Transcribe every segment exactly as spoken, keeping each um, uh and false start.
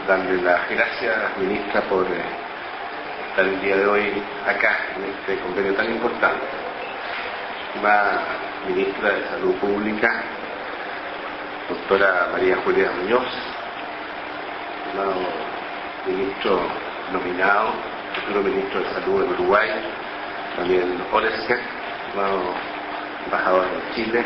darle las gracias, ministra, por eh, estar el día de hoy acá, en este convenio tan importante. Estimada ministra de Salud Pública, doctora María Julia Muñoz, estimado ministro nominado, futuro ministro de Salud en Uruguay, también Olesker, estimado embajador de Chile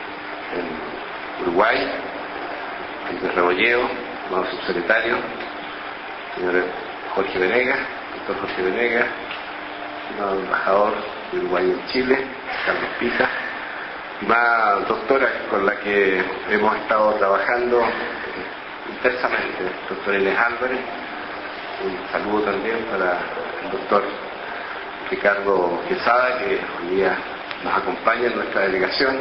en Uruguay, Andrés Rebolleo, estimado subsecretario, señor Jorge Venegas, doctor Jorge Venegas, estimado embajador de Uruguay en Chile, Carlos Pita, estimada doctora con la que hemos estado trabajando eh, intensamente, doctora Inés Álvarez, un saludo también para el doctor Ricardo Quesada, que hoy día nos acompaña en nuestra delegación,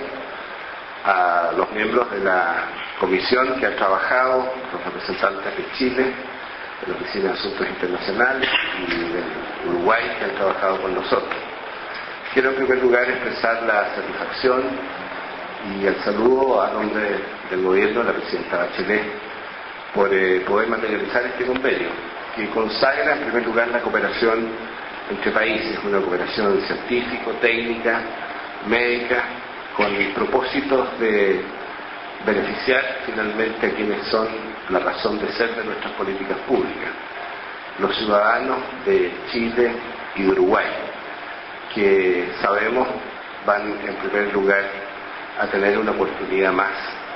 a los miembros de la comisión que han trabajado, los representantes de Chile, de la Oficina de Asuntos Internacionales y de Uruguay que han trabajado con nosotros. Quiero en primer lugar expresar la satisfacción y el saludo a nombre del gobierno de la presidenta Bachelet por eh, poder materializar este convenio, que consagra en primer lugar la cooperación entre países, una cooperación científico, técnica, médica, con propósitos de beneficiar finalmente a quienes son la razón de ser de nuestras políticas públicas, los ciudadanos de Chile y de Uruguay, que sabemos van en primer lugar a tener una oportunidad más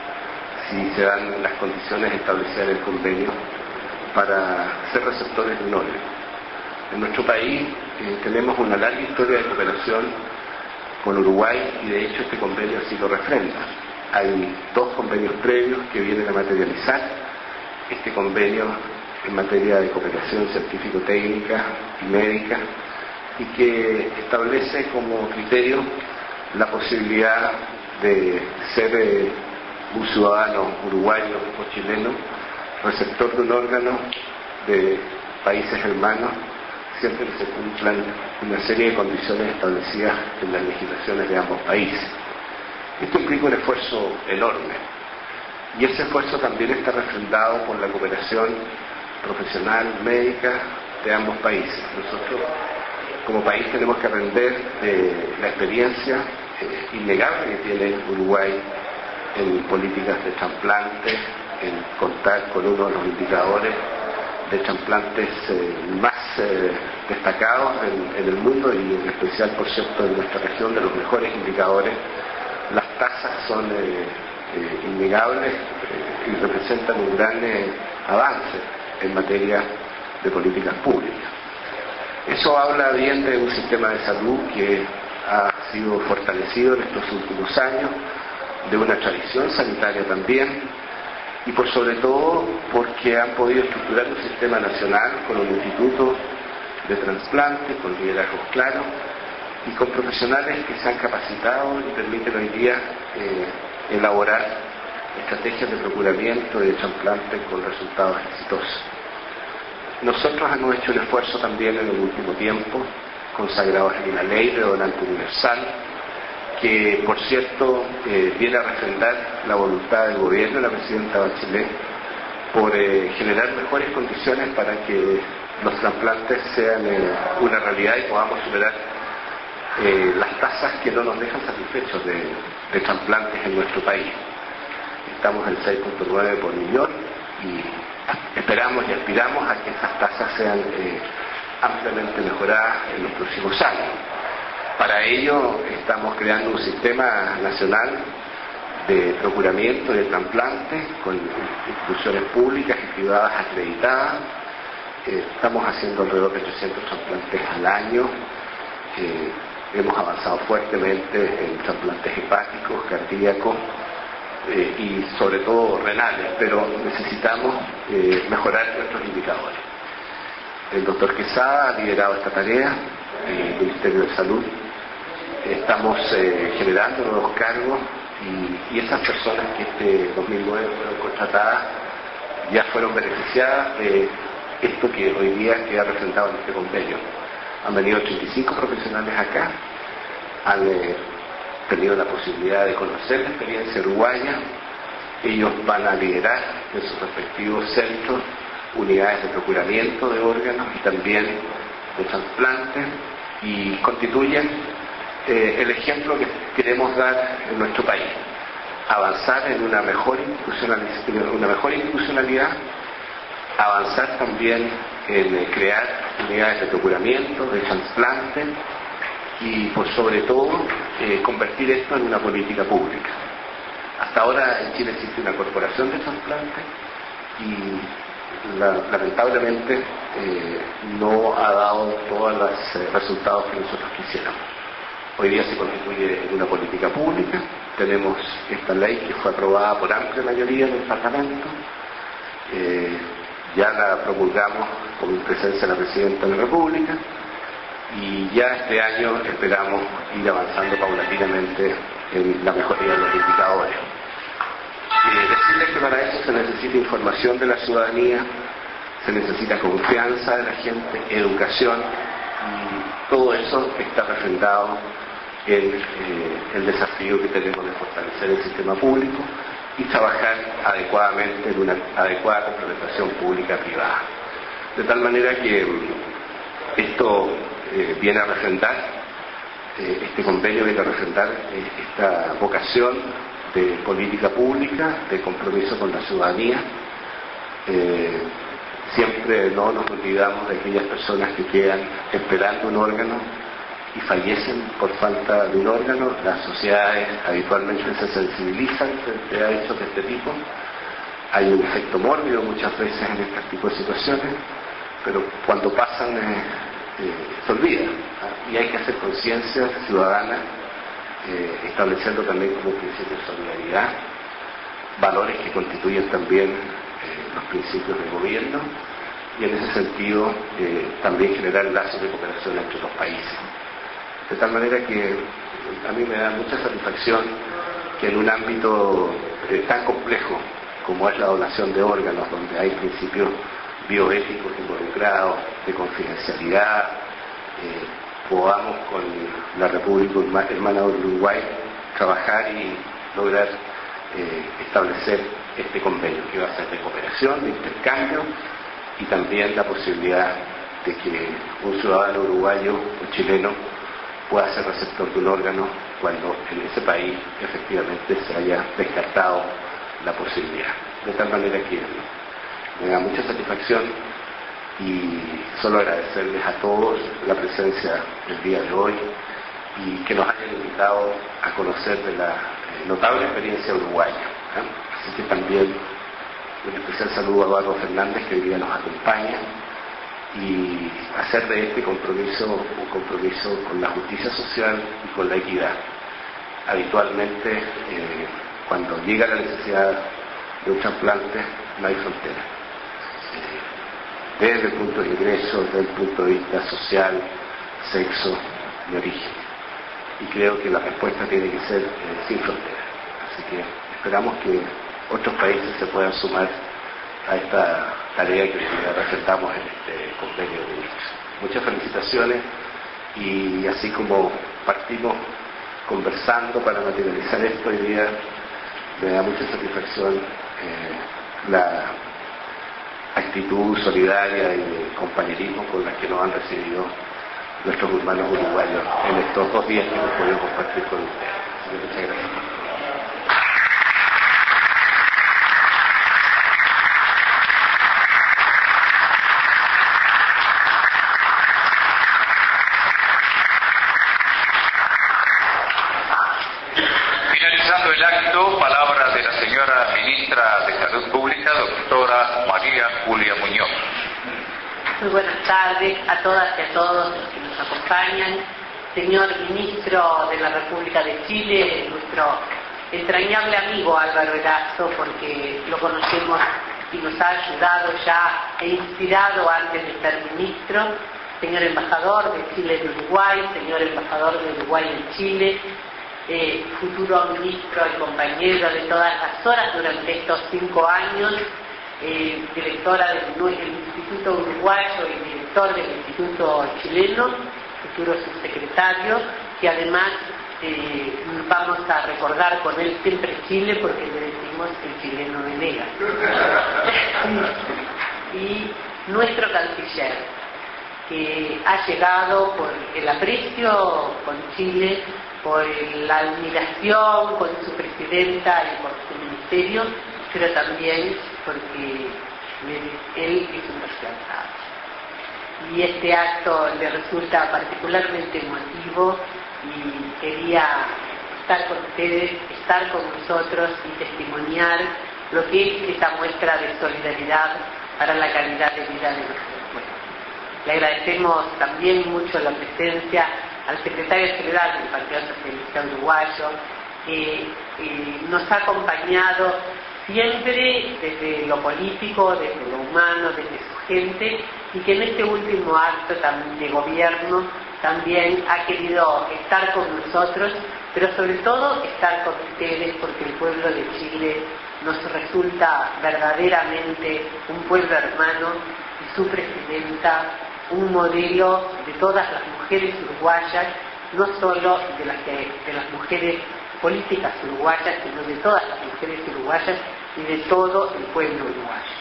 si se dan las condiciones establecidas en el convenio para ser receptores de un órgano. En nuestro país eh, tenemos una larga historia de cooperación con Uruguay y de hecho este convenio así lo refrenda. Hay dos convenios previos que vienen a materializar este convenio en materia de cooperación científico-técnica y médica y que establece como criterio la posibilidad de ser eh, un ciudadano uruguayo o chileno receptor de un órgano de países hermanos siempre que se cumplan una serie de condiciones establecidas en las legislaciones de ambos países. Esto implica un esfuerzo enorme y ese esfuerzo también está refrendado por la cooperación profesional, médica de ambos países. Nosotros como país tenemos que aprender de la experiencia eh, innegable que tiene Uruguay en políticas de trasplantes, en contar con uno de los indicadores de trasplantes eh, más eh, destacados en, en el mundo y en especial, por cierto, en nuestra región, de los mejores indicadores. Las tasas son eh, eh, innegables eh, y representan un gran eh, avance en materia de políticas públicas. Eso habla bien de un sistema de salud que ha sido fortalecido en estos últimos años, de una tradición sanitaria también, y por sobre todo porque han podido estructurar un sistema nacional con un instituto de trasplante, con liderazgos claros y con profesionales que se han capacitado y permiten hoy día eh, elaborar estrategias de procuramiento y de trasplante con resultados exitosos. Nosotros hemos hecho un esfuerzo también en el último tiempo, consagrados en la ley de donante universal, que por cierto eh, viene a refrendar la voluntad del gobierno de la presidenta Bachelet por eh, generar mejores condiciones para que los trasplantes sean eh, una realidad y podamos superar eh, las tasas que no nos dejan satisfechos de, de trasplantes en nuestro país. Estamos en seis punto nueve por millón y esperamos y aspiramos a que esas tasas sean eh, ampliamente mejoradas en los próximos años. Para ello estamos creando un sistema nacional de procuramiento y de trasplante con instituciones públicas y privadas acreditadas. Eh, estamos haciendo alrededor de trescientos trasplantes al año. Eh, hemos avanzado fuertemente en trasplantes hepáticos, cardíacos eh, y sobre todo renales, pero necesitamos eh, mejorar nuestros indicadores. El doctor Quesada ha liderado esta tarea, el Ministerio de Salud. Estamos eh, generando nuevos cargos y, y esas personas que este dos mil nueve fueron contratadas ya fueron beneficiadas de esto que hoy día queda representado en este convenio. Han venido treinta y cinco profesionales acá, han eh, tenido la posibilidad de conocer la experiencia uruguaya. Ellos van a liderar en sus respectivos centros unidades de procuramiento de órganos y también de trasplantes, y constituyen eh, el ejemplo que queremos dar en nuestro país. Avanzar en una mejor institucionalidad, una mejor institucionalidad, avanzar también en eh, crear unidades de procuramiento, de trasplante, y por sobre todo eh, convertir esto en una política pública. Hasta ahora en Chile existe una corporación de trasplantes y la, lamentablemente eh, no ha dado todos los eh, resultados que nosotros quisiéramos. Hoy día se constituye en una política pública. Tenemos esta ley que fue aprobada por amplia mayoría en el Parlamento. Eh, ya la promulgamos con presencia de la Presidenta de la República y ya este año esperamos ir avanzando paulatinamente en la mejoría de los indicadores. Eh, decirles que para eso se necesita información de la ciudadanía, se necesita confianza de la gente, educación, y todo eso está refrendado en eh, el desafío que tenemos de fortalecer el sistema público y trabajar adecuadamente en una adecuada complementación pública-privada. De tal manera que esto eh, viene a refrendar, eh, este convenio viene a refrendar eh, esta vocación de política pública, de compromiso con la ciudadanía. Eh, siempre no nos olvidamos de aquellas personas que quedan esperando un órgano y fallecen por falta de un órgano. Las sociedades habitualmente se sensibilizan frente a hechos de este tipo. Hay un efecto mórbido muchas veces en este tipo de situaciones, pero cuando pasan eh, eh, se olvida, ¿ah? Y hay que hacer conciencia ciudadana, eh, estableciendo también como principio de solidaridad, valores que constituyen también eh, los principios del gobierno, y en ese sentido eh, también generar lazos de cooperación entre los países. De tal manera que a mí me da mucha satisfacción que en un ámbito eh, tan complejo como es la donación de órganos, donde hay principios bioéticos involucrados, de confidencialidad, eh, podamos con la República Hermana del Uruguay trabajar y lograr eh, establecer este convenio que va a ser de cooperación, de intercambio, y también la posibilidad de que un ciudadano uruguayo o chileno pueda ser receptor de un órgano cuando en ese país efectivamente se haya descartado la posibilidad. De tal manera que me da mucha satisfacción y solo agradecerles a todos la presencia del día de hoy y que nos hayan invitado a conocer de la eh, notable experiencia uruguaya, ¿eh? Así que también un especial saludo a Eduardo Fernández, que hoy día nos acompaña, y hacer de este compromiso un compromiso con la justicia social y con la equidad. Habitualmente eh, cuando llega la necesidad de un trasplante no hay frontera, eh, desde el punto de ingreso, desde el punto de vista social, sexo y origen, y creo que la respuesta tiene que ser eh, sin frontera. Así que esperamos que otros países se puedan sumar a esta tarea que presentamos en este convenio de ministros. Muchas felicitaciones, y así como partimos conversando para materializar esto, hoy día me da mucha satisfacción eh, la actitud solidaria y de compañerismo con la que nos han recibido nuestros hermanos uruguayos en estos dos días que hemos podido compartir con ustedes. Así que muchas gracias. Finalizando el acto, palabra de la señora Ministra de Salud Pública, doctora María Julia Muñoz. Muy buenas tardes a todas y a todos los que nos acompañan. Señor Ministro de la República de Chile, nuestro entrañable amigo Álvaro Erazo, porque lo conocemos y nos ha ayudado ya e inspirado antes de ser ministro. Señor Embajador de Chile en Uruguay, señor Embajador de Uruguay en Chile, Eh, futuro ministro y compañero de todas las horas durante estos cinco años, eh, directora del, del Instituto Uruguayo y director del Instituto Chileno, futuro subsecretario, que además eh, vamos a recordar con él siempre Chile, porque le decimos que el chileno delega. y nuestro canciller, que ha llegado por el aprecio con Chile, por la admiración con su presidenta y por su ministerio, pero también porque él es un trasplantado. Y este acto le resulta particularmente emotivo y quería estar con ustedes, estar con nosotros y testimoniar lo que es esta muestra de solidaridad para la calidad de vida de nuestros pueblos. Le agradecemos también mucho la presencia al secretario general del Partido Socialista Uruguayo, que eh, nos ha acompañado siempre desde lo político, desde lo humano, desde su gente, y que en este último acto también de gobierno también ha querido estar con nosotros, pero sobre todo estar con ustedes, porque el pueblo de Chile nos resulta verdaderamente un pueblo hermano y su presidenta un modelo de todas las mujeres uruguayas, no solo de las, que, de las mujeres políticas uruguayas, sino de todas las mujeres uruguayas y de todo el pueblo uruguayo.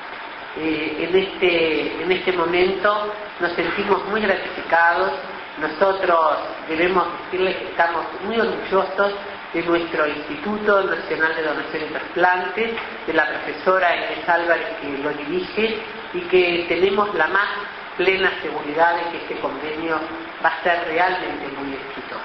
Eh, en, este, en este momento nos sentimos muy gratificados. Nosotros debemos decirles que estamos muy orgullosos de nuestro Instituto Nacional de Donación y Trasplantes, de la profesora Inés Álvarez que lo dirige, y que tenemos la más plena seguridad de que este convenio va a ser realmente muy exitoso.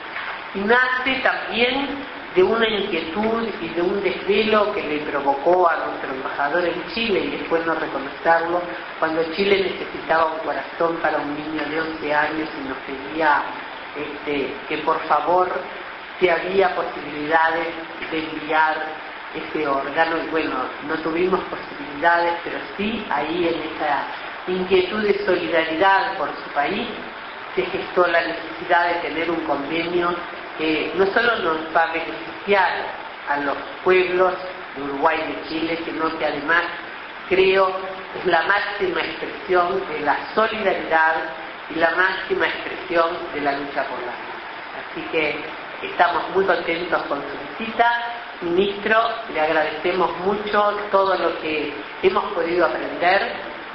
Y nace también de una inquietud y de un desvelo que le provocó a nuestro embajador en Chile, y es bueno reconocerlo, cuando Chile necesitaba un corazón para un niño de once años y nos pedía este, que por favor si había posibilidades de enviar ese órgano, y bueno, no tuvimos posibilidades, pero sí ahí en esa inquietud de solidaridad por su país se gestó la necesidad de tener un convenio que no solo nos va a beneficiar a los pueblos de Uruguay y de Chile, sino que además creo es la máxima expresión de la solidaridad y la máxima expresión de la lucha por la vida. Así que estamos muy contentos con su visita, ministro, le agradecemos mucho todo lo que hemos podido aprender,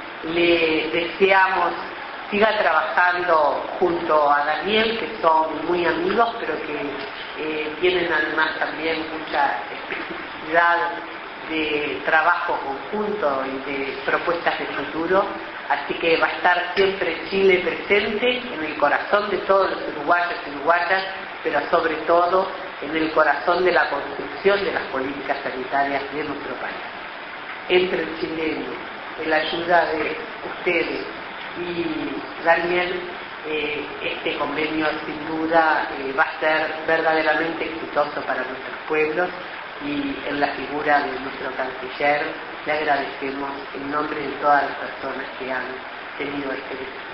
le deseamos siga trabajando junto a Daniel, que son muy amigos, pero que eh, tienen además también mucha especificidad de trabajo conjunto y de propuestas de futuro, así que va a estar siempre Chile presente en el corazón de todos los uruguayos y uruguayas, pero sobre todo en el corazón de la construcción de las políticas sanitarias de nuestro país. Entre el chileno, en la ayuda de ustedes y Daniel, eh, este convenio sin duda eh, va a ser verdaderamente exitoso para nuestros pueblos, y en la figura de nuestro canciller le agradecemos en nombre de todas las personas que han tenido este desafío.